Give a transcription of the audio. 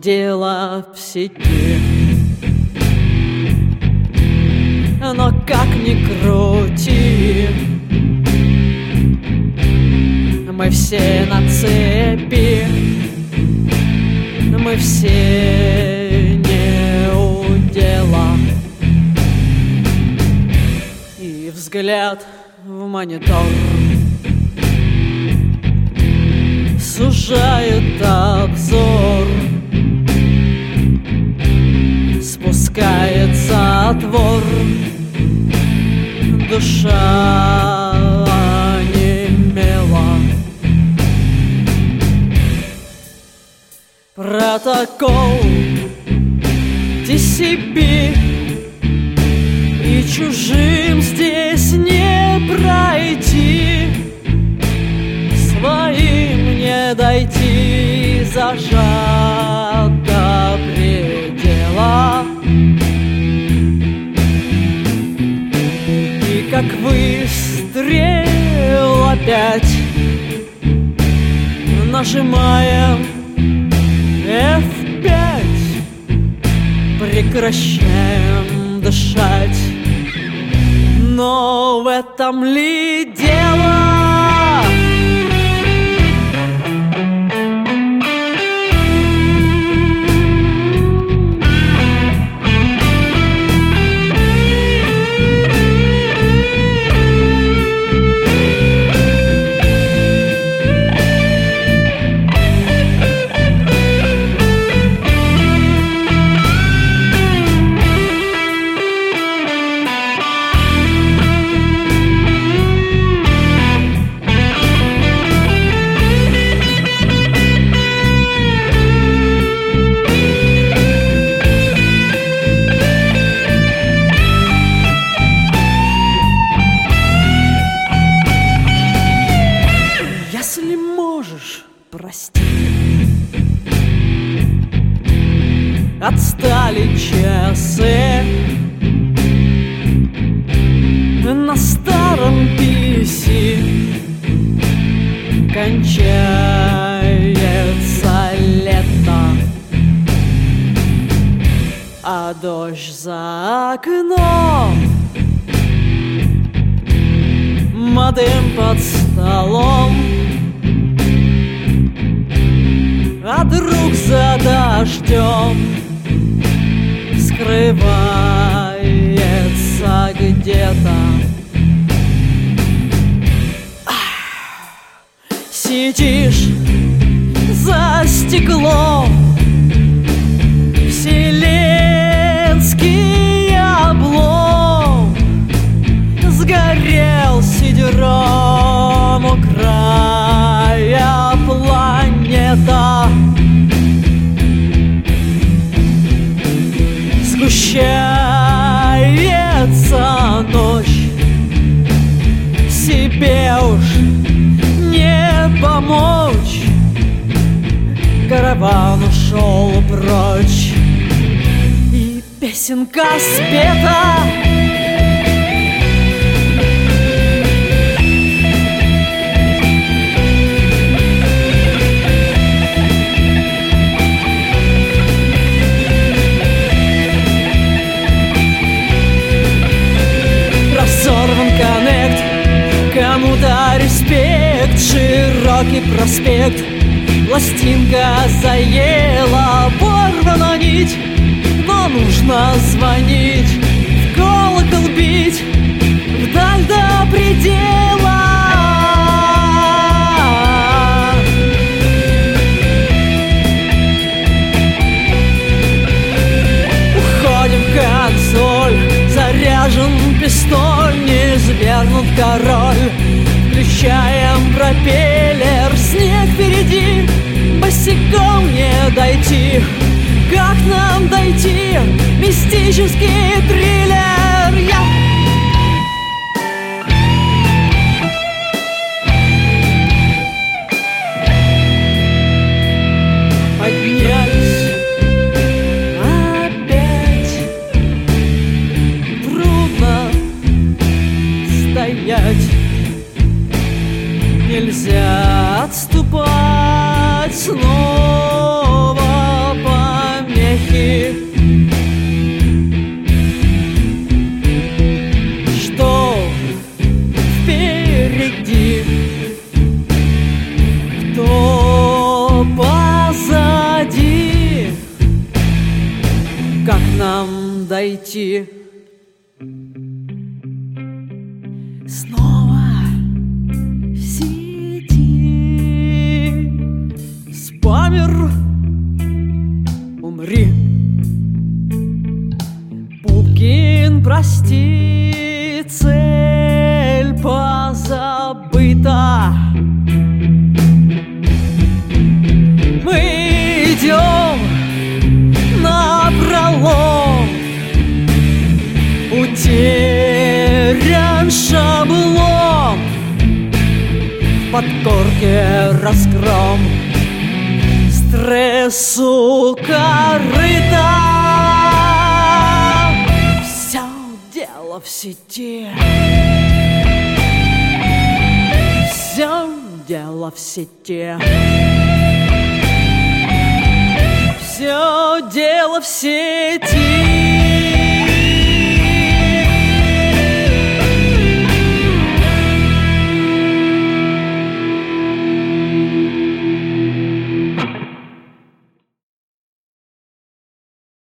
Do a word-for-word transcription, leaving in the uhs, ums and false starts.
дело в сети. Но как ни крути, мы все на цепи, мы все не у дела. И взгляд в монитор сужает обзор, спускается отвор, душа онемела. Протокол ти си би, и чужим здесь не пройти, своим не дойти, зажат до предела. И как выстрел опять нажимаем эф пять, прекращаем дышать. Но в этом ли дело? Если можешь, прости. Отстали часы на старом пи си, кончается лето, а дождь за окном, модем под столом, а друг за дождем скрывается где-то. Сидишь за стеклом, вселенский облом, сгорел сидером у края планета. Сгущается ночь, себе уж не помочь, караван ушел прочь, и песенка спета. Разорван коннект, кому-то респект, широкий проспект, пластинка заела, порвана нить, но нужно звонить, в колокол бить, вдаль до предела. Уходим в консоль, заряжен пистоль, низвергнут король. Включаем пропеллер, снег впереди, босиком не дойти. Как нам дойти? Мистический триллер. Я... Поднялись опять, трудно стоять, нельзя отступать снова. нам дойти. Снова в сети спамер, умри. Пупкин, прости, цель позабыта. Мы идем напролом, утерян шаблон, в подкорке разгром, стрессу корыта. Все дело в сети, все дело в сети. Все дело в сети.